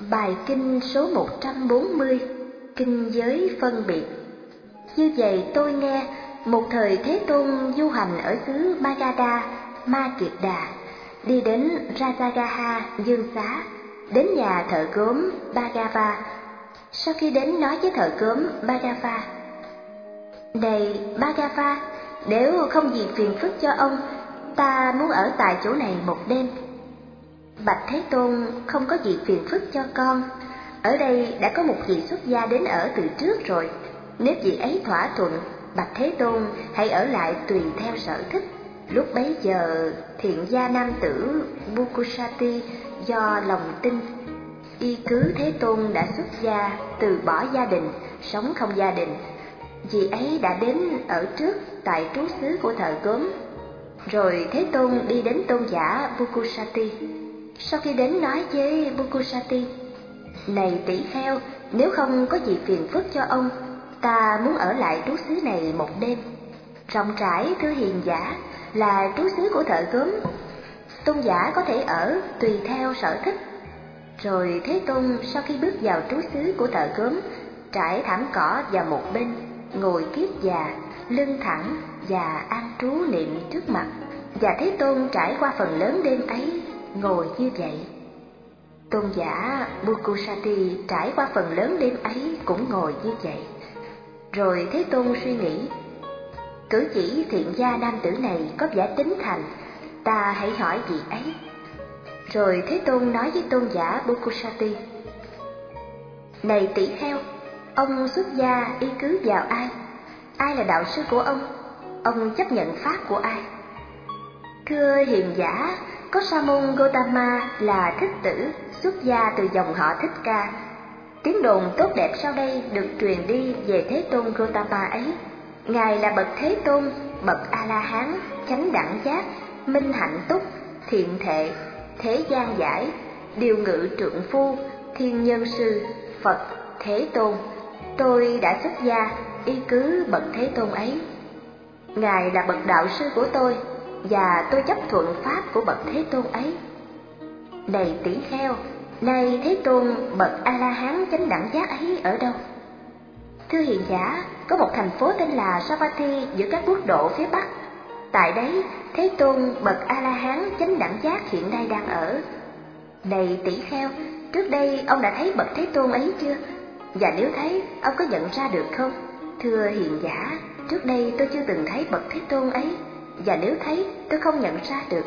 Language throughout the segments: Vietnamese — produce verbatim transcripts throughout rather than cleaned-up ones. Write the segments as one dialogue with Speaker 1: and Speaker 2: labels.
Speaker 1: Bài kinh số một trăm bốn mươi, Kinh giới phân biệt. Như vậy tôi nghe, một thời Thế Tôn du hành ở xứ Magadha, Ma Kiệt Đà, đi đến Rajagaha Dương Xá, đến nhà thợ gốm Bhagava. Sau khi đến nói với thợ gốm Bhagava: Này Bhagava, nếu không gì phiền phức cho ông, ta muốn ở tại chỗ này một đêm. Bạch Thế Tôn, không có gì phiền phức cho con. Ở đây đã có một vị xuất gia đến ở từ trước rồi. Nếu vị ấy thỏa thuận, Bạch Thế Tôn hãy ở lại tùy theo sở thích. Lúc bấy giờ, thiện gia nam tử Bukusati do lòng tin, y cứ Thế Tôn đã xuất gia, từ bỏ gia đình, sống không gia đình. Vị ấy đã đến ở trước tại trú xứ của thợ gốm. Rồi Thế Tôn đi đến tôn giả Bukusati. Sau khi đến nói với Bukusati: Này tỷ kheo, nếu không có gì phiền phức cho ông, ta muốn ở lại trú xứ này một đêm. Rộng rãi thưa hiền giả, là trú xứ của thợ gốm, tôn giả có thể ở tùy theo sở thích. Rồi Thế Tôn sau khi bước vào trú xứ của thợ gốm, trải thảm cỏ vào một bên, ngồi kiết già, lưng thẳng và an trú niệm trước mặt. Và Thế Tôn trải qua phần lớn đêm ấy ngồi như vậy. Tôn giả Bukusati trải qua phần lớn đêm ấy cũng ngồi như vậy. Rồi Thế Tôn suy nghĩ: Cử chỉ thiện gia nam tử này có vẻ tính thành, ta hãy hỏi vị ấy. Rồi Thế Tôn nói với tôn giả Bukusati: Này tỷ kheo, ông xuất gia y cứ vào ai? Ai là đạo sư của ông? Ông chấp nhận pháp của ai? Thưa hiền giả, có Sa môn Gotama là thích tử, xuất gia từ dòng họ Thích Ca. Tiếng đồn tốt đẹp sau đây được truyền đi về Thế Tôn Gotama ấy. Ngài là bậc Thế Tôn, bậc A-la-hán, chánh đẳng giác, minh hạnh túc, thiện thệ, thế gian giải, điều ngự trượng phu, thiên nhân sư, Phật, Thế Tôn. Tôi đã xuất gia, y cứ bậc Thế Tôn ấy. Ngài là bậc đạo sư của tôi, và tôi chấp thuận pháp của bậc Thế Tôn ấy. Này tỷ kheo, nay Thế Tôn bậc A-la-hán chánh đẳng giác ấy ở đâu? Thưa hiền giả, có một thành phố tên là Savatthi giữa các quốc độ phía Bắc. Tại đấy, Thế Tôn bậc A-la-hán chánh đẳng giác hiện nay đang ở. Này tỷ kheo, trước đây ông đã thấy bậc Thế Tôn ấy chưa? Và nếu thấy, ông có nhận ra được không? Thưa hiền giả, trước đây tôi chưa từng thấy bậc Thế Tôn ấy, và nếu thấy, tôi không nhận ra được.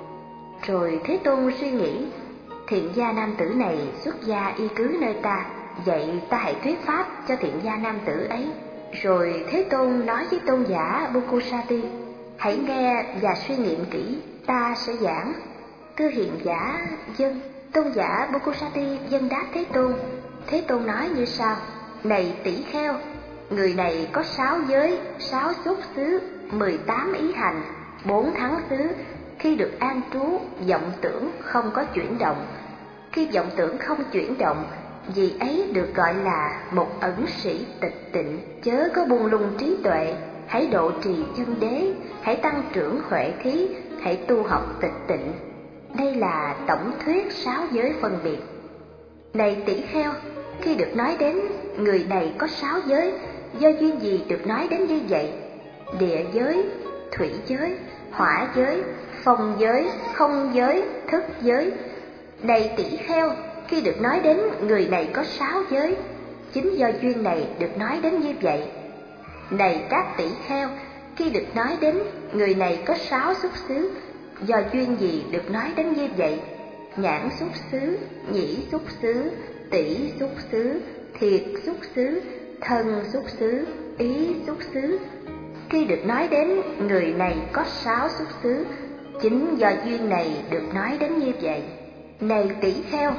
Speaker 1: Rồi Thế Tôn suy nghĩ: Thiện gia nam tử này xuất gia y cứ nơi ta, vậy ta hãy thuyết pháp cho thiện gia nam tử ấy. Rồi Thế Tôn nói với tôn giả Bukusati: Hãy nghe và suy nghiệm kỹ, ta sẽ giảng. Thưa hiền giả, dân. Tôn giả Bukusati dân đáp Thế Tôn. Thế Tôn nói như sau: Này tỷ kheo, người này có sáu giới, sáu xuất xứ, mười tám ý hành, bốn thắng xứ. Khi được an trú, vọng tưởng không có chuyển động. Khi vọng tưởng không chuyển động, vì ấy được gọi là một ẩn sĩ tịch tịnh. Chớ có buông lung trí tuệ, hãy độ trì chân đế, hãy tăng trưởng huệ khí, hãy tu học tịch tịnh. Đây là tổng thuyết sáu giới phân biệt. Này tỷ kheo, khi được nói đến người này có sáu giới, do duyên gì được nói đến như vậy? Địa giới, thủy giới, hỏa giới, phong giới, không giới, thức giới. Này tỷ kheo, khi được nói đến người này có sáu giới, chính do duyên này được nói đến như vậy. Này các tỷ kheo, khi được nói đến người này có sáu xuất xứ, do duyên gì được nói đến như vậy? Nhãn xuất xứ, nhĩ xuất xứ, tỷ xuất xứ, thiệt xuất xứ, thân xuất xứ, ý xuất xứ. Khi được nói đến người này có sáu xuất xứ, chính do duyên này được nói đến như vậy. Này tỷ kheo,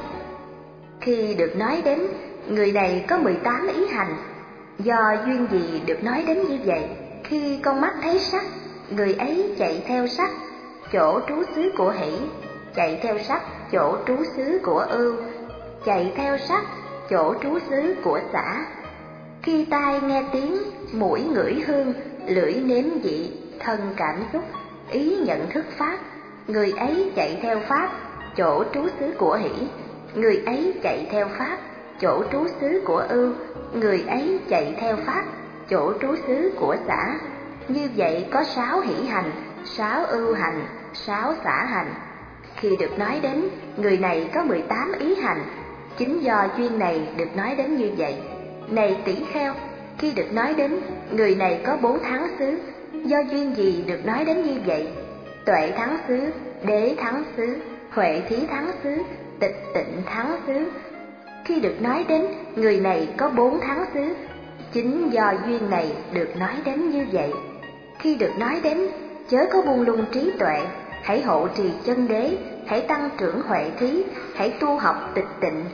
Speaker 1: khi được nói đến người này có mười tám ý hành, do duyên gì được nói đến như vậy? Khi con mắt thấy sắc, người ấy chạy theo sắc, chỗ trú xứ của hỷ, chạy theo sắc, chỗ trú xứ của ưu, chạy theo sắc, chỗ trú xứ của xả. Khi tai nghe tiếng, mũi ngửi hương, lưỡi nếm vị, thân cảm xúc, ý nhận thức pháp, người ấy chạy theo pháp, chỗ trú xứ của hỷ, người ấy chạy theo pháp, chỗ trú xứ của ưu, người ấy chạy theo pháp, chỗ trú xứ của xả. Như vậy có sáu hỷ hành, sáu ưu hành, sáu xả hành. Khi được nói đến, người này có mười tám ý hành, chính do duyên này được nói đến như vậy. Này tỷ kheo, khi được nói đến, người này có bốn thắng xứ, do duyên gì được nói đến như vậy? Tuệ thắng xứ, đế thắng xứ, huệ thí thắng xứ, tịch tịnh thắng xứ. Khi được nói đến, người này có bốn thắng xứ, chính do duyên này được nói đến như vậy. Khi được nói đến, chớ có buông lung trí tuệ, hãy hộ trì chân đế, hãy tăng trưởng huệ thí, hãy tu học tịch tịnh.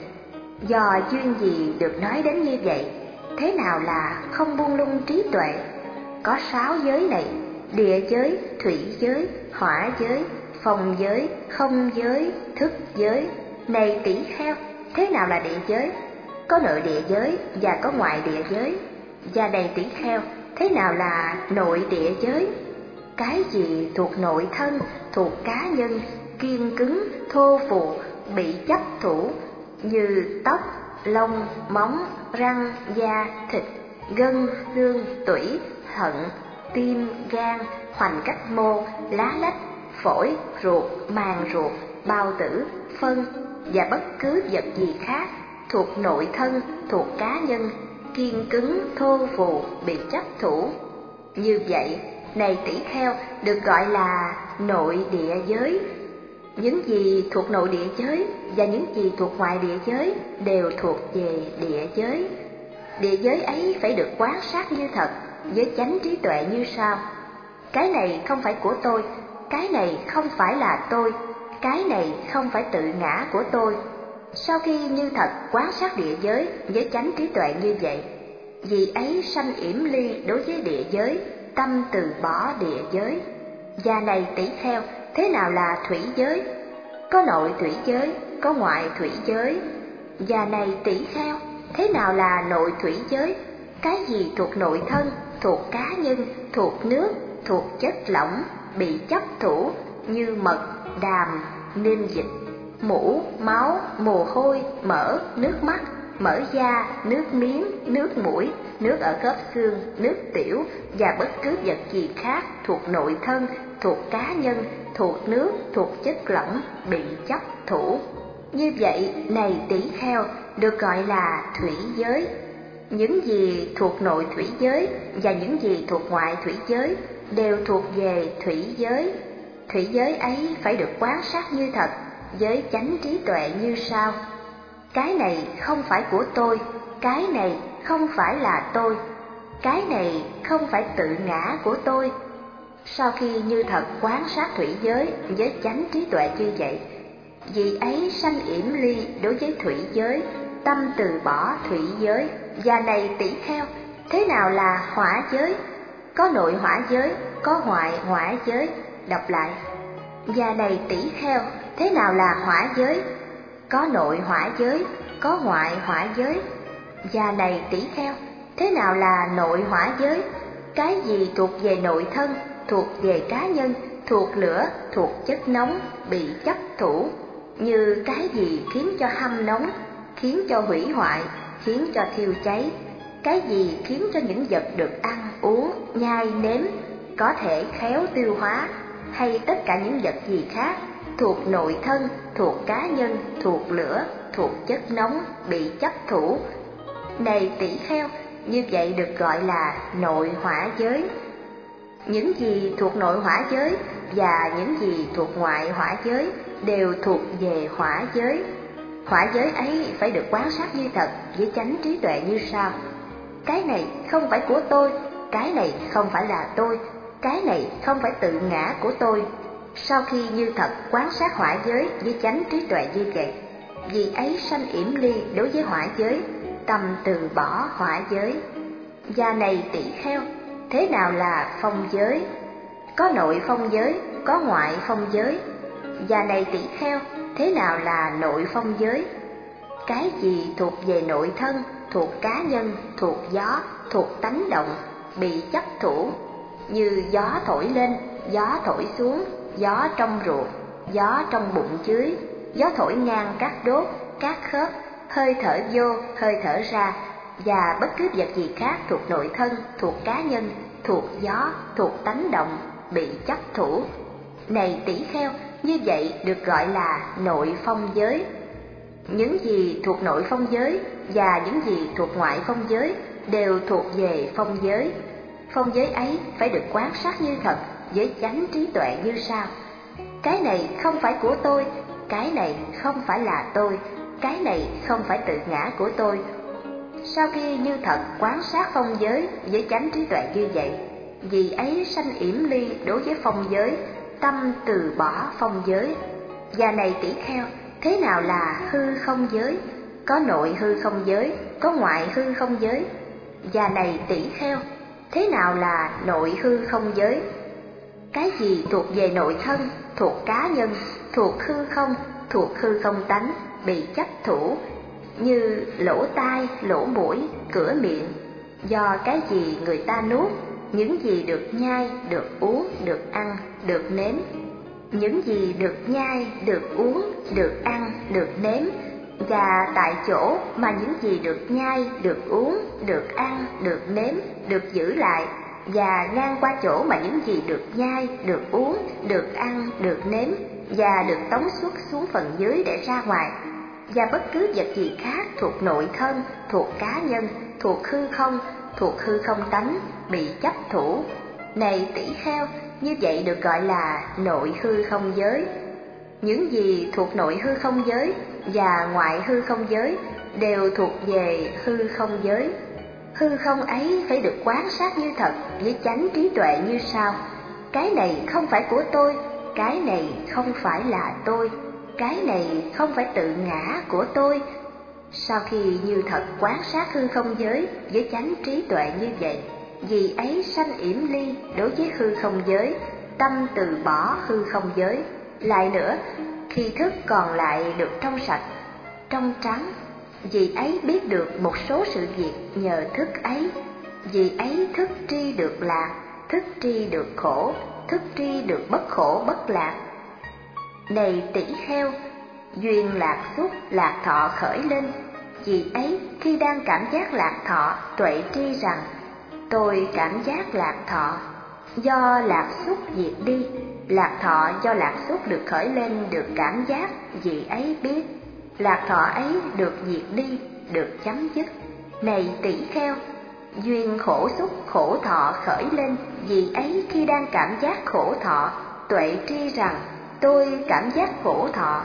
Speaker 1: Do duyên gì được nói đến như vậy? Thế nào là không buông lung trí tuệ? Có sáu giới này: địa giới, thủy giới, hỏa giới, phong giới, không giới, thức giới. Này tỷ kheo, thế nào là địa giới? Có nội địa giới và có ngoại địa giới. Và này tỷ kheo, thế nào là nội địa giới? Cái gì thuộc nội thân, thuộc cá nhân, kiên cứng, thô phụ, bị chấp thủ, như tóc, lông, móng, răng, da, thịt, gân, xương, tủy, thận, tim, gan, hoành cách mô, lá lách, phổi, ruột, màng ruột, bao tử, phân và bất cứ vật gì khác thuộc nội thân, thuộc cá nhân, kiên cứng, thô phù, bị chấp thủ. Như vậy, này tỷ kheo, được gọi là nội địa giới. Những gì thuộc nội địa giới và những gì thuộc ngoại địa giới đều thuộc về địa giới. Địa giới ấy phải được quan sát như thật với chánh trí tuệ như sau: cái này không phải của tôi, cái này không phải là tôi, cái này không phải tự ngã của tôi. Sau khi như thật quan sát địa giới với chánh trí tuệ như vậy, vì ấy sanh yểm ly đối với địa giới, tâm từ bỏ địa giới. Và này tỷ kheo, thế nào là thủy giới? Có nội thủy giới, có ngoại thủy giới. Và này tỷ kheo, thế nào là nội thủy giới? Cái gì thuộc nội thân, thuộc cá nhân, thuộc nước, thuộc chất lỏng, bị chấp thủ, như mật, đàm, ninh dịch, mũ, máu, mồ hôi, mỡ, nước mắt, mỡ da, nước miếng, nước mũi, nước ở khớp xương, nước tiểu và bất cứ vật gì khác thuộc nội thân, thuộc cá nhân, thuộc nước, thuộc chất lỏng, bị chấp thủ. Như vậy, này tỷ kheo, được gọi là thủy giới. Những gì thuộc nội thủy giới và những gì thuộc ngoại thủy giới đều thuộc về thủy giới. Thủy giới ấy phải được quan sát như thật với chánh trí tuệ như sau: cái này không phải của tôi, cái này không phải là tôi, cái này không phải tự ngã của tôi. Sau khi như thật quan sát thủy giới với chánh trí tuệ như vậy, vì ấy sanh yểm ly đối với thủy giới, tâm từ bỏ thủy giới. Và này tỷ kheo, thế nào là hỏa giới? Có nội hỏa giới, có ngoại hỏa giới. Đọc lại: và này tỷ kheo, thế nào là hỏa giới? Có nội hỏa giới, có ngoại hỏa giới. Và này tỷ kheo, thế nào là nội hỏa giới? Cái gì thuộc về nội thân, thuộc về cá nhân, thuộc lửa, thuộc chất nóng, bị chấp thủ, như cái gì khiến cho hâm nóng, khiến cho hủy hoại, khiến cho thiêu cháy, cái gì khiến cho những vật được ăn, uống, nhai, nếm có thể khéo tiêu hóa, hay tất cả những vật gì khác thuộc nội thân, thuộc cá nhân, thuộc lửa, thuộc chất nóng, bị chấp thủ. Này tỷ kheo, như vậy được gọi là nội hỏa giới. Những gì thuộc nội hỏa giới và những gì thuộc ngoại hỏa giới đều thuộc về hỏa giới. Hỏa giới ấy phải được quan sát như thật với chánh trí tuệ như sau: cái này không phải của tôi, cái này không phải là tôi, cái này không phải tự ngã của tôi. Sau khi như thật quan sát hỏa giới với chánh trí tuệ như vậy, vì ấy sanh yểm ly đối với hỏa giới, tâm từ bỏ hỏa giới. Và này tỷ kheo, thế nào là phong giới? Có nội phong giới, có ngoại phong giới. Và này tỷ kheo, thế nào là nội phong giới? Cái gì thuộc về nội thân, thuộc cá nhân, thuộc gió, thuộc tánh động, bị chấp thủ, như gió thổi lên, gió thổi xuống, gió trong ruột, gió trong bụng dưới, gió thổi ngang các đốt, các khớp, hơi thở vô, hơi thở ra, và bất cứ vật gì khác thuộc nội thân, thuộc cá nhân, thuộc gió, thuộc tánh động, bị chấp thủ. Này tỷ kheo, như vậy được gọi là nội phong giới. Những gì thuộc nội phong giới và những gì thuộc ngoại phong giới đều thuộc về phong giới. Phong giới ấy phải được quán sát như thật với chánh trí tuệ như sau: cái này không phải của tôi, cái này không phải là tôi, cái này không phải tự ngã của tôi. Sau khi như thật quán sát phong giới với chánh trí tuệ như vậy, vì ấy sanh yểm ly đối với phong giới, tâm từ bỏ phong giới. Và này tỷ kheo, thế nào là hư không giới? Có nội hư không giới, có ngoại hư không giới. Và này tỷ kheo, thế nào là nội hư không giới? Cái gì thuộc về nội thân, thuộc cá nhân, thuộc hư không, thuộc hư không tánh, bị chấp thủ, như lỗ tai, lỗ mũi, cửa miệng. Do cái gì người ta nuốt, những gì được nhai, được uống, được ăn, được nếm. Những gì được nhai, được uống, được ăn, được nếm. Và tại chỗ mà những gì được nhai, được uống, được ăn, được nếm, được giữ lại, và ngang qua chỗ mà những gì được nhai, được uống, được ăn, được nếm, và được tống xuất xuống phần dưới để ra ngoài. Và bất cứ vật gì khác thuộc nội thân, thuộc cá nhân, thuộc hư không, thuộc hư không tánh, bị chấp thủ. Này tỷ kheo, như vậy được gọi là nội hư không giới. Những gì thuộc nội hư không giới và ngoại hư không giới đều thuộc về hư không giới. Hư không ấy phải được quán sát như thật với chánh trí tuệ như sau: cái này không phải của tôi, cái này không phải là tôi, cái này không phải tự ngã của tôi. Sau khi như thật quán sát hư không giới với chánh trí tuệ như vậy, vì ấy sanh yểm ly đối với hư không giới, tâm từ bỏ hư không giới. Lại nữa, khi thức còn lại được trong sạch, trong trắng, vì ấy biết được một số sự việc nhờ thức ấy. Vì ấy thức tri được lạc, thức tri được khổ, thức tri được bất khổ bất lạc. Này tỷ kheo, duyên lạc xúc lạc thọ khởi lên. Vì ấy khi đang cảm giác lạc thọ, tuệ tri rằng tôi cảm giác lạc thọ. Do lạc xúc diệt đi, lạc thọ do lạc xúc được khởi lên, được cảm giác, vì ấy biết lạc thọ ấy được diệt đi, được chấm dứt. Này tỷ kheo, duyên khổ xúc khổ thọ khởi lên. Vì ấy khi đang cảm giác khổ thọ, tuệ tri rằng tôi cảm giác khổ thọ.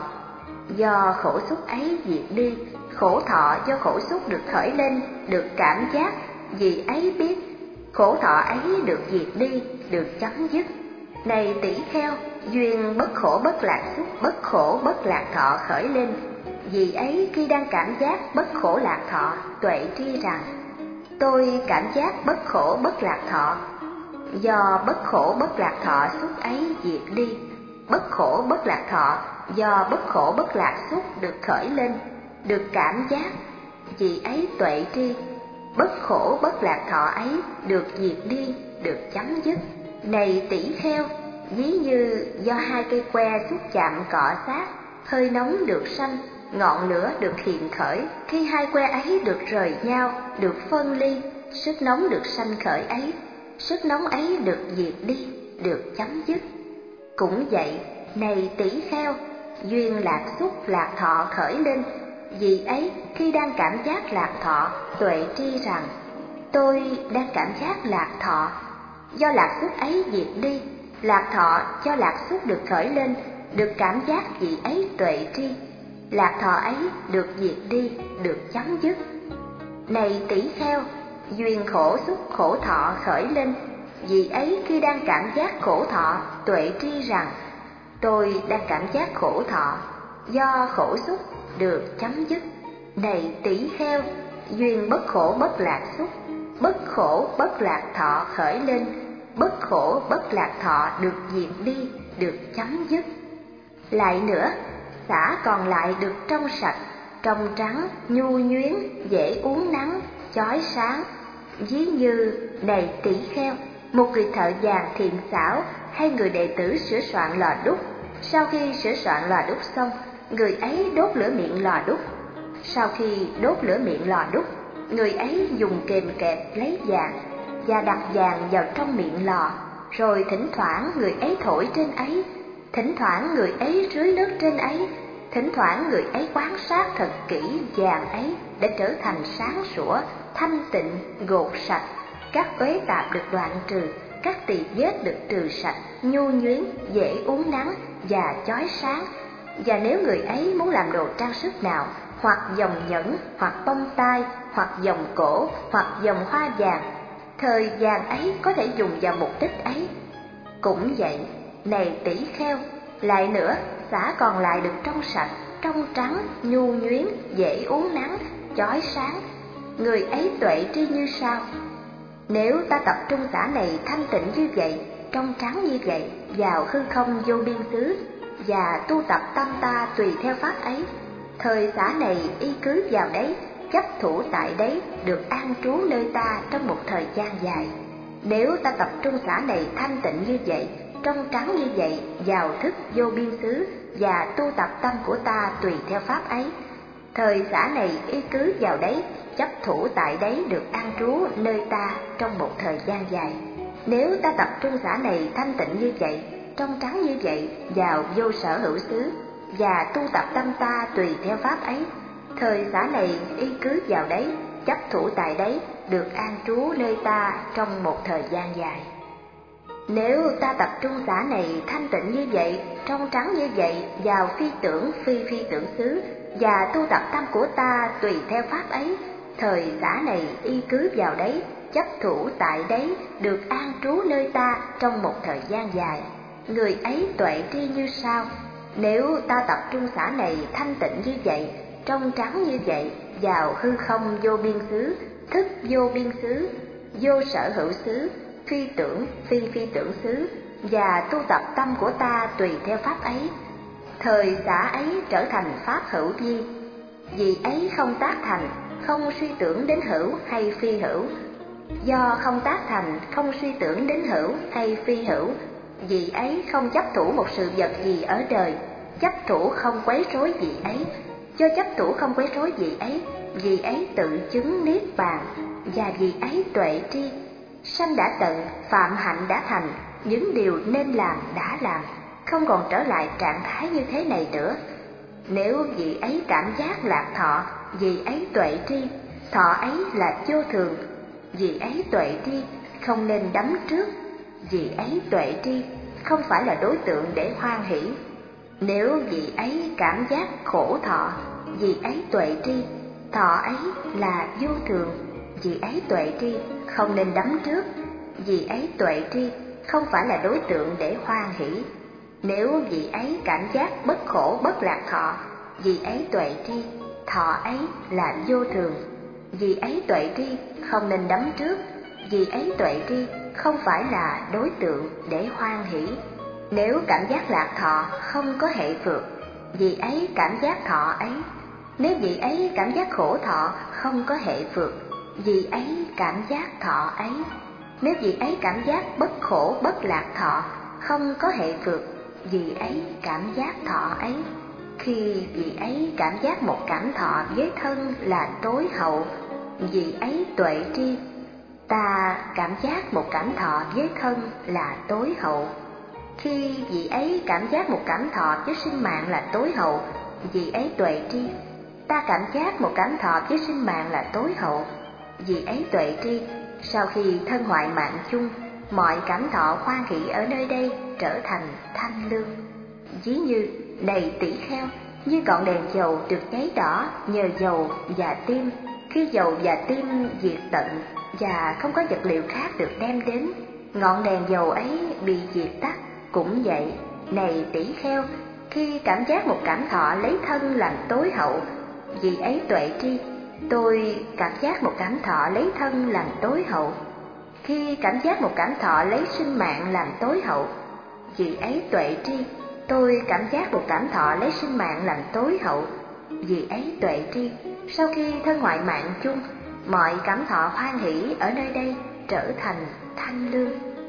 Speaker 1: Do khổ xúc ấy diệt đi, khổ thọ do khổ xúc được khởi lên, được cảm giác, vì ấy biết khổ thọ ấy được diệt đi, được chấm dứt. Này tỷ kheo, duyên bất khổ bất lạc xúc bất khổ bất lạc thọ khởi lên. Vì ấy khi đang cảm giác bất khổ lạc thọ, tuệ tri rằng tôi cảm giác bất khổ bất lạc thọ. Do bất khổ bất lạc thọ xúc ấy diệt đi, bất khổ bất lạc thọ do bất khổ bất lạc xúc được khởi lên, được cảm giác, vì ấy tuệ tri bất khổ bất lạc thọ ấy được diệt đi, được chấm dứt. Này tỷ kheo, ví như do hai cây que xúc chạm cọ sát, hơi nóng được sanh, ngọn lửa được hiện khởi. Khi hai que ấy được rời nhau, được phân ly, sức nóng được sanh khởi ấy, sức nóng ấy được diệt đi, được chấm dứt. Cũng vậy, này tỷ kheo, duyên lạc xúc lạc thọ khởi lên. Vì ấy khi đang cảm giác lạc thọ, tuệ tri rằng tôi đang cảm giác lạc thọ. Do lạc xúc ấy diệt đi, lạc thọ do lạc xúc được khởi lên, được cảm giác, vì ấy tuệ tri lạc thọ ấy được diệt đi, được chấm dứt. Này tỷ kheo, duyên khổ xúc khổ thọ khởi lên. Vì ấy khi đang cảm giác khổ thọ, tuệ tri rằng tôi đang cảm giác khổ thọ. Do khổ xúc được chấm dứt. Này tỷ kheo, duyên bất khổ bất lạc xúc bất khổ bất lạc thọ khởi lên. Bất khổ bất lạc thọ được diệt đi, được chấm dứt. Lại nữa, xả còn lại được trong sạch, trong trắng, nhu nhuyến, dễ uống nắng, chói sáng. Ví như, này tỷ kheo, một người thợ vàng thiện xảo hay người đệ tử sửa soạn lò đúc. Sau khi sửa soạn lò đúc xong, người ấy đốt lửa miệng lò đúc, Sau khi đốt lửa miệng lò đúc, người ấy dùng kềm kẹp lấy vàng và đặt vàng vào trong miệng lò, rồi thỉnh thoảng người ấy thổi trên ấy, thỉnh thoảng người ấy rưới nước trên ấy, thỉnh thoảng người ấy quan sát thật kỹ vàng ấy để trở thành sáng sủa, thanh tịnh, gột sạch, các uế tạp được đoạn trừ, các tỳ vết được trừ sạch, nhu nhuyến, dễ uốn nắn và chói sáng. Và nếu người ấy muốn làm đồ trang sức nào, hoặc vòng nhẫn, hoặc bông tai, hoặc vòng cổ, hoặc vòng hoa vàng, thời vàng ấy có thể dùng vào mục đích ấy. Cũng vậy, này tỷ kheo, lại nữa, xả còn lại được trong sạch, trong trắng, nhu nhuyến, dễ uốn nắn, chói sáng. Người ấy tuệ tri như sau: nếu ta tập trung xả này thanh tịnh như vậy, trong trắng như vậy, vào hư không vô biên xứ, và tu tập tâm ta tùy theo pháp ấy, thời xả này y cứ vào đấy, chấp thủ tại đấy, được an trú nơi ta trong một thời gian dài. Nếu ta tập trung xả này thanh tịnh như vậy, trong trắng như vậy, vào thức vô biên xứ, và tu tập tâm của ta tùy theo pháp ấy, thời xả này y cứ vào đấy, chấp thủ tại đấy, được an trú nơi ta trong một thời gian dài. Nếu ta tập trung xả này thanh tịnh như vậy, trong trắng như vậy, vào vô sở hữu xứ, và tu tập tâm ta tùy theo pháp ấy, thời xả này y cứ vào đấy, chấp thủ tại đấy, được an trú nơi ta trong một thời gian dài. Nếu ta tập trung xả này thanh tịnh như vậy, trong trắng như vậy, vào phi tưởng phi phi tưởng xứ, và tu tập tâm của ta tùy theo pháp ấy, thời xả này y cứ vào đấy, chấp thủ tại đấy, được an trú nơi ta trong một thời gian dài. Người ấy tuệ tri như sau: nếu ta tập trung xả này thanh tịnh như vậy, trong trắng như vậy, vào hư không vô biên xứ, thức vô biên xứ, vô sở hữu xứ, phi tưởng phi phi tưởng xứ, và tu tập tâm của ta tùy theo pháp ấy, thời xả ấy trở thành pháp hữu vi. Vì ấy không tác thành, không suy tưởng đến hữu hay phi hữu. Do không tác thành, không suy tưởng đến hữu hay phi hữu, vì ấy không chấp thủ một sự vật gì ở đời, chấp thủ không quấy rối gì ấy. Do chấp thủ không quấy rối gì ấy, vì ấy tự chứng niết bàn, và vì ấy tuệ tri. Sanh đã tận, phạm hạnh đã thành, những điều nên làm đã làm, không còn trở lại trạng thái như thế này nữa. Nếu vị ấy cảm giác lạc thọ, vì ấy tuệ tri, thọ ấy là vô thường, vì ấy tuệ tri, không nên đắm trước, vì ấy tuệ tri, không phải là đối tượng để hoan hỷ. Nếu vị ấy cảm giác khổ thọ, vì ấy tuệ tri, thọ ấy là vô thường, vì ấy tuệ tri, không nên đắm trước, vì ấy tuệ tri, không phải là đối tượng để hoan hỷ. Nếu vị ấy cảm giác bất khổ bất lạc thọ, vì ấy tuệ tri, thọ ấy là vô thường, vì ấy tuệ tri, không nên đắm trước, vì ấy tuệ tri, không phải là đối tượng để hoan hỷ. Nếu cảm giác lạc thọ không có hệ phược, vì ấy cảm giác thọ ấy. Nếu vị ấy cảm giác khổ thọ không có hệ phược, vì ấy cảm giác thọ ấy. Nếu vị ấy cảm giác bất khổ bất lạc thọ không có hệ phược, vì ấy cảm giác thọ ấy. Khi vị ấy cảm giác một cảm thọ với thân là tối hậu, vì ấy tuệ tri, ta cảm giác một cảm thọ với thân là tối hậu. Khi vị ấy cảm giác một cảm thọ với sinh mạng là tối hậu, vì ấy tuệ tri, ta cảm giác một cảm thọ với sinh mạng là tối hậu, vì ấy tuệ tri. Sau khi thân hoại mạng chung, mọi cảm thọ hoan hỷ ở nơi đây trở thành thanh lương. Ví như, này tỷ kheo, như ngọn đèn dầu được cháy đỏ nhờ dầu và tim, khi dầu và tim diệt tận và không có vật liệu khác được đem đến, ngọn đèn dầu ấy bị diệt tắt. Cũng vậy, này tỷ kheo, khi cảm giác một cảm thọ lấy thân làm tối hậu, vì ấy tuệ tri, tôi cảm giác một cảm thọ lấy thân làm tối hậu. Khi cảm giác một cảm thọ lấy sinh mạng làm tối hậu, vì ấy tuệ tri, tôi cảm giác một cảm thọ lấy sinh mạng làm tối hậu. Vì ấy tuệ tri, sau khi thân ngoại mạng chung, mọi cảm thọ hoan hỷ ở nơi đây trở thành thanh lương.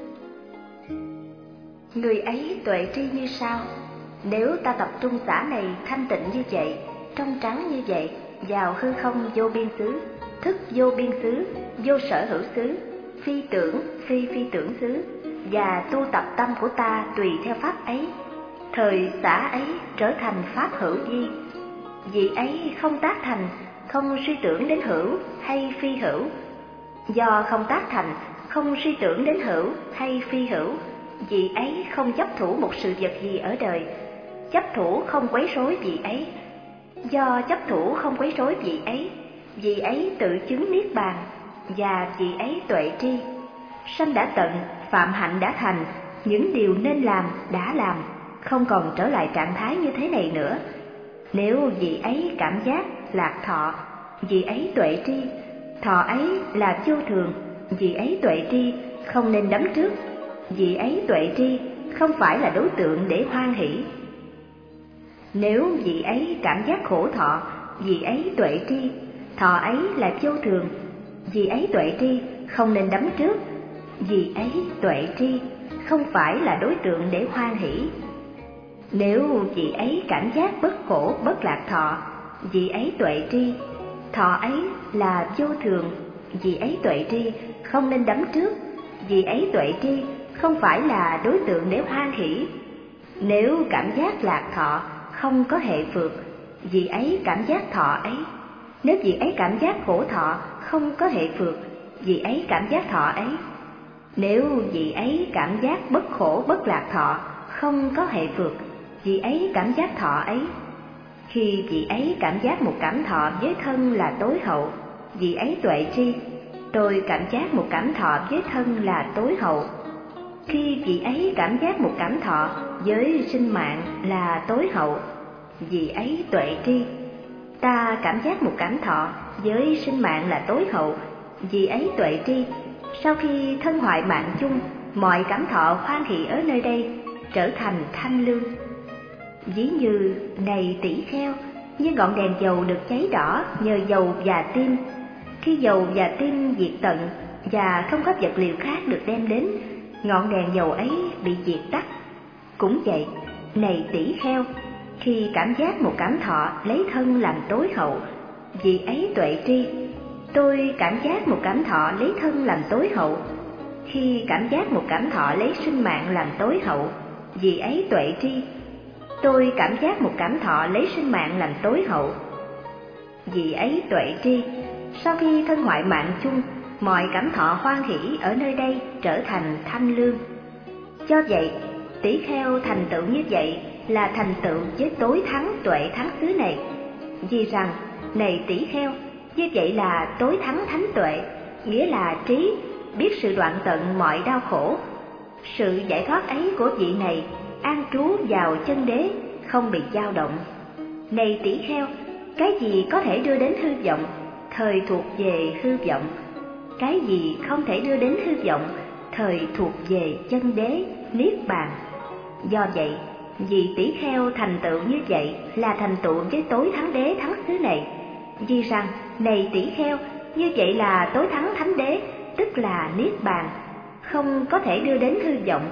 Speaker 1: Người ấy tuệ tri như sau: nếu ta tập trung xả này thanh tịnh như vậy, trong trắng như vậy, vào hư không vô biên xứ, thức vô biên xứ, vô sở hữu xứ, phi tưởng, phi phi tưởng xứ, và tu tập tâm của ta tùy theo pháp ấy. Thời xả ấy trở thành pháp hữu vi. Vị ấy không tác thành, không suy tưởng đến hữu hay phi hữu. Do không tác thành, không suy tưởng đến hữu hay phi hữu, vị ấy không chấp thủ một sự vật gì ở đời. Chấp thủ không quấy rối vị ấy. Do chấp thủ không quấy rối vị ấy, vị ấy tự chứng niết bàn, và vị ấy tuệ tri. Sanh đã tận, phạm hạnh đã thành, những điều nên làm đã làm, không còn trở lại trạng thái như thế này nữa. Nếu vị ấy cảm giác lạc thọ, vị ấy tuệ tri. Thọ ấy là vô thường, vị ấy tuệ tri, không nên đắm trước. Vị ấy tuệ tri, không phải là đối tượng để hoan hỷ. Nếu vị ấy cảm giác khổ thọ, vị ấy tuệ tri. Thọ ấy là vô thường, vị ấy tuệ tri, không nên đắm trước. Vị ấy tuệ tri, không phải là đối tượng để hoan hỷ. Nếu vị ấy cảm giác bất khổ bất lạc thọ, vị ấy tuệ tri. Thọ ấy là vô thường, vị ấy tuệ tri, không nên đắm trước. Vị ấy tuệ tri, không phải là đối tượng để hoan hỷ. Nếu cảm giác lạc thọ không có hệ phược, vị ấy cảm giác thọ ấy. Nếu vị ấy cảm giác khổ thọ không có hệ phược, vị ấy cảm giác thọ ấy. Nếu vị ấy cảm giác bất khổ bất lạc thọ không có hệ phược, vị ấy cảm giác thọ ấy. Khi vị ấy cảm giác một cảm thọ với thân là tối hậu, vị ấy tuệ tri. Tôi cảm giác một cảm thọ với thân là tối hậu. Khi vị ấy cảm giác một cảm thọ với sinh mạng là tối hậu, vị ấy tuệ tri. Ta cảm giác một cảm thọ với sinh mạng là tối hậu, vị ấy tuệ tri. Sau khi thân hoại mạng chung, mọi cảm thọ hoan hỷ ở nơi đây trở thành thanh lương. Ví như này tỷ kheo, như ngọn đèn dầu được cháy đỏ nhờ dầu và tim. Khi dầu và tim diệt tận và không có vật liệu khác được đem đến, ngọn đèn dầu ấy bị diệt tắt. Cũng vậy, này tỷ kheo, khi cảm giác một cảm thọ lấy thân làm tối hậu, vị ấy tuệ tri. Tôi cảm giác một cảm thọ lấy thân làm tối hậu. Khi cảm giác một cảm thọ lấy sinh mạng làm tối hậu, vị ấy tuệ tri. Tôi cảm giác một cảm thọ lấy sinh mạng làm tối hậu, vị ấy tuệ tri. Sau khi thân hoại mạng chung, mọi cảm thọ hoan hỷ ở nơi đây trở thành thanh lương. Do vậy, tỷ kheo thành tựu như vậy là thành tựu với tối thắng tuệ thắng xứ này. Vì rằng, này tỷ kheo, như vậy là tối thắng thánh tuệ, nghĩa là trí, biết sự đoạn tận mọi đau khổ. Sự giải thoát ấy của vị này an trú vào chân đế, không bị dao động. Này tỷ kheo, cái gì có thể đưa đến hư vọng, thời thuộc về hư vọng. Cái gì không thể đưa đến hư vọng, thời thuộc về chân đế, niết bàn. Do vậy, vì tỷ kheo thành tựu như vậy là thành tựu với tối thắng đế thắng xứ này. Vì rằng, này tỷ kheo, như vậy là tối thắng thánh đế, tức là niết bàn, không có thể đưa đến hư vọng.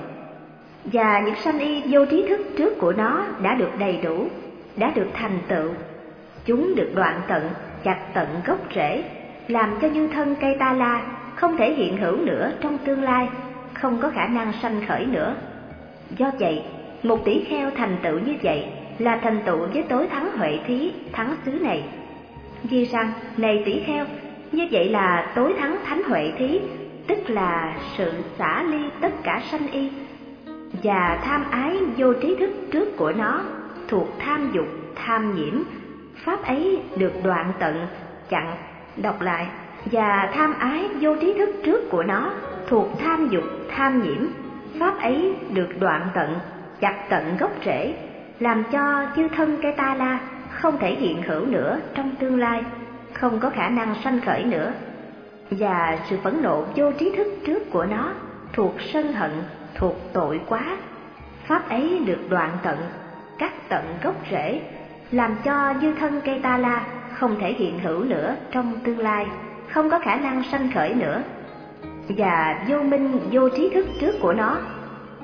Speaker 1: Và những sanh y vô trí thức trước của nó đã được đầy đủ, đã được thành tựu. Chúng được đoạn tận, chặt tận gốc rễ, làm cho như thân cây ta la không thể hiện hữu nữa trong tương lai, không có khả năng sanh khởi nữa. Do vậy, một tỷ kheo thành tựu như vậy là thành tựu với tối thắng huệ thí thắng xứ này. Vì rằng, này tỷ kheo, như vậy là tối thắng thánh huệ thí, tức là sự xả ly tất cả sanh y. Và tham ái vô trí thức trước của nó thuộc tham dục, tham nhiễm, pháp ấy được đoạn tận, chặn, đọc lại. Và tham ái vô trí thức trước của nó thuộc tham dục, tham nhiễm, pháp ấy được đoạn tận, chặt tận gốc rễ, làm cho chư thân cây ta la không thể hiện hữu nữa trong tương lai, không có khả năng sanh khởi nữa. Và sự phẫn nộ vô trí thức trước của nó thuộc sân hận, thuộc tội quá, pháp ấy được đoạn tận, cắt tận gốc rễ, làm cho dư thân cây ta la không thể hiện hữu nữa trong tương lai, không có khả năng sanh khởi nữa. Và vô minh vô trí thức trước của nó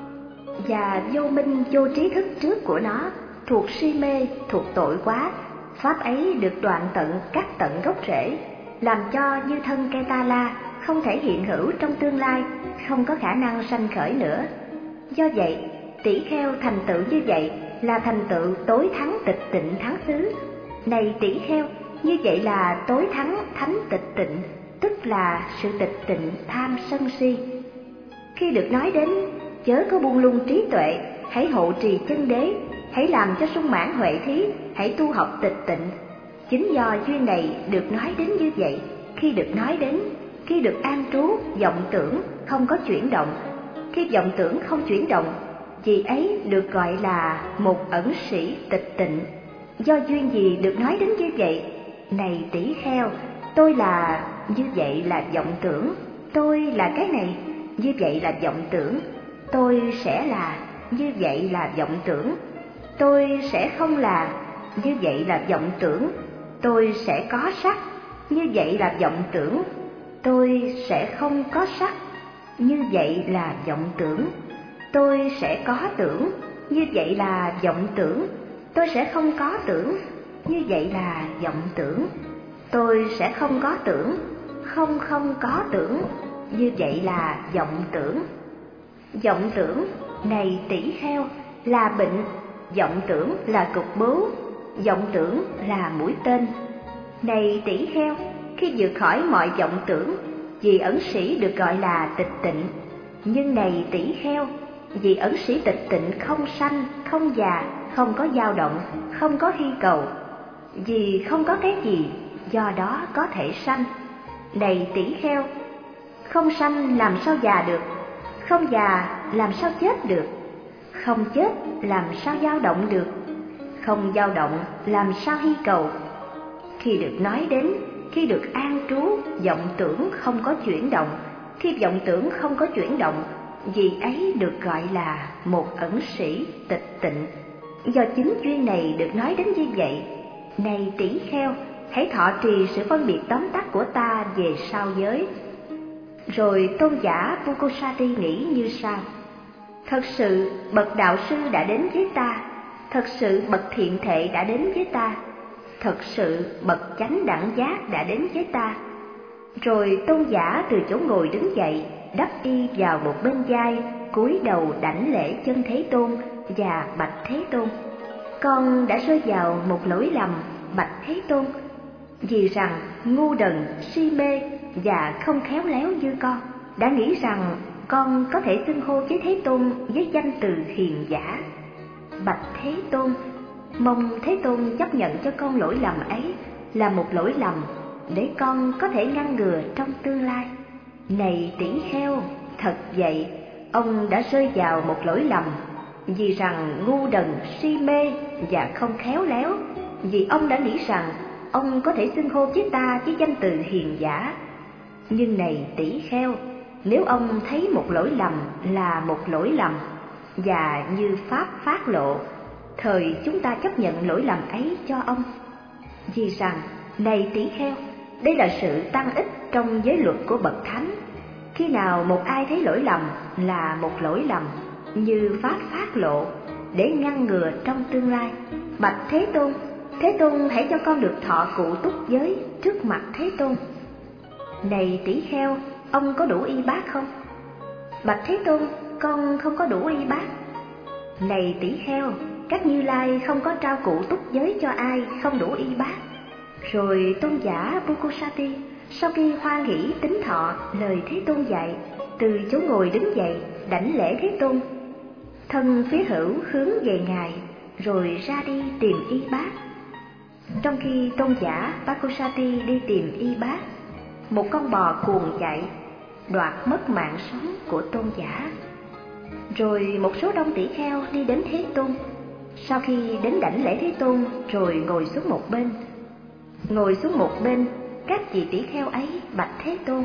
Speaker 1: và vô minh vô trí thức trước của nó thuộc si mê, thuộc tội quá, Pháp ấy được đoạn tận cắt tận gốc rễ, làm cho như thân Ketala không thể hiện hữu trong tương lai, không có khả năng sanh khởi nữa. Do vậy, tỷ kheo thành tựu như vậy là thành tựu tối thắng tịch tịnh thắng xứ. Này tỷ kheo, như vậy là tối thắng thánh tịch tịnh, tức là sự tịch tịnh tham sân si. Khi được nói đến chớ có buông lung trí tuệ, hãy hộ trì chân đế, hãy làm cho sung mãn huệ thí, hãy tu học tịch tịnh. Chính do duyên này được nói đến như vậy. Khi được nói đến, khi được an trú, vọng tưởng không có chuyển động. Khi vọng tưởng không chuyển động, vì ấy được gọi là một ẩn sĩ tịch tịnh. Do duyên gì được nói đến như vậy? Này tỷ kheo, tôi là như vậy là vọng tưởng, tôi là cái này, như vậy là vọng tưởng, tôi sẽ là như vậy là vọng tưởng, tôi sẽ không là như vậy là vọng tưởng, tôi sẽ có sắc, như vậy là vọng tưởng, tôi sẽ không có sắc, như vậy là vọng tưởng, tôi sẽ có tưởng, như vậy là vọng tưởng, tôi sẽ không có tưởng, như vậy là vọng tưởng, tôi sẽ không có tưởng, không không có tưởng, như vậy là vọng tưởng. Vọng tưởng, này tỷ kheo, là bệnh, vọng tưởng là cục bướu, vọng tưởng là mũi tên. Này tỷ kheo, khi vượt khỏi mọi vọng tưởng, vị ẩn sĩ được gọi là tịch tịnh. Nhưng này tỷ kheo, vị ẩn sĩ tịch tịnh không sanh, không già, không có dao động, không có hy cầu. Vì không có cái gì, do đó có thể sanh. Này tỷ kheo, không sanh làm sao già được, không già làm sao chết được, không chết làm sao dao động được, không dao động làm sao hy cầu. Khi được nói đến, khi được an trú, vọng tưởng không có chuyển động. Khi vọng tưởng không có chuyển động, vì ấy được gọi là một ẩn sĩ tịch tịnh. Do chính duyên này được nói đến như vậy. Này tỷ kheo, hãy thọ trì sự phân biệt tóm tắt của ta về sao giới. Rồi tôn giả Pukosati nghĩ như sau: thật sự bậc đạo sư đã đến với ta, thật sự bậc thiện thệ đã đến với ta, thật sự bậc chánh đẳng giác đã đến với ta. Rồi tôn giả từ chỗ ngồi đứng dậy, đắp y vào một bên vai, cúi đầu đảnh lễ chân Thế Tôn và bạch Thế Tôn: con đã rơi vào một lỗi lầm, bạch Thế Tôn, vì rằng ngu đần, si mê và không khéo léo như con, đã nghĩ rằng con có thể xưng hô với Thế Tôn với danh từ hiền giả. Bạch Thế Tôn, mong Thế Tôn chấp nhận cho con lỗi lầm ấy là một lỗi lầm, để con có thể ngăn ngừa trong tương lai. Này tỷ kheo, thật vậy, ông đã rơi vào một lỗi lầm, vì rằng ngu đần, si mê và không khéo léo, vì ông đã nghĩ rằng ông có thể xưng hô với ta với danh từ hiền giả. Nhưng này tỷ kheo, nếu ông thấy một lỗi lầm là một lỗi lầm, và như Pháp phát lộ, thời chúng ta chấp nhận lỗi lầm ấy cho ông. Vì rằng, này tỷ kheo, đây là sự tăng ích trong giới luật của bậc thánh. Khi nào một ai thấy lỗi lầm là một lỗi lầm, như Pháp phát lộ, để ngăn ngừa trong tương lai. Bạch Thế Tôn, Thế Tôn hãy cho con được thọ cụ túc giới trước mặt Thế Tôn. Này tỷ kheo, ông có đủ y bát không? Bạch Thế Tôn, con không có đủ y bát. Này tỷ kheo, các Như Lai không có trao cụ túc giới cho ai không đủ y bát. Rồi tôn giả Pukosati sau khi hoan hỷ tín thọ lời Thế Tôn dạy, từ chỗ ngồi đứng dậy đảnh lễ Thế Tôn, thân phía hữu hướng về ngài, rồi ra đi tìm y bát. Trong khi tôn giả Pukosati đi tìm y bát, một con bò cuồng chạy đoạt mất mạng sống của tôn giả. Rồi một số đông tỷ kheo đi đến Thế Tôn. Sau khi đến đảnh lễ Thế Tôn rồi ngồi xuống một bên. Ngồi xuống một bên, các vị tỷ kheo ấy bạch Thế Tôn: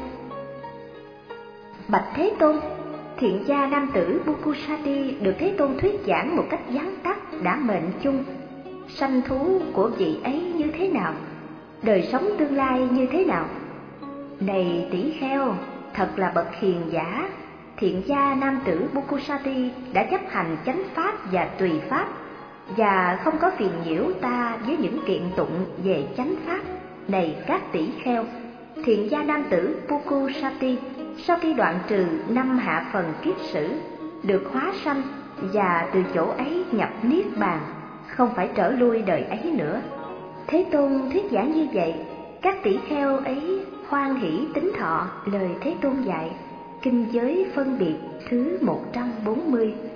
Speaker 1: bạch Thế Tôn, thiện gia nam tử Pukosati được Thế Tôn thuyết giảng một cách vắn tắt đã mệnh chung. Sanh thú của vị ấy như thế nào? Đời sống tương lai như thế nào? Này tỷ kheo, thật là bậc hiền giả, thiện gia nam tử Pukosati đã chấp hành chánh pháp và tùy pháp. và không có phiền nhiễu ta với những kiện tụng về chánh pháp. Này các tỷ kheo, thiện gia nam tử Pukusati sau khi đoạn trừ năm hạ phần kiết sử được hóa sanh, và từ chỗ ấy nhập niết bàn, không phải trở lui đời ấy nữa. Thế Tôn thuyết giảng như vậy, các tỷ kheo ấy hoan hỷ tín thọ lời Thế Tôn dạy. Kinh giới phân biệt thứ một trăm bốn mươi.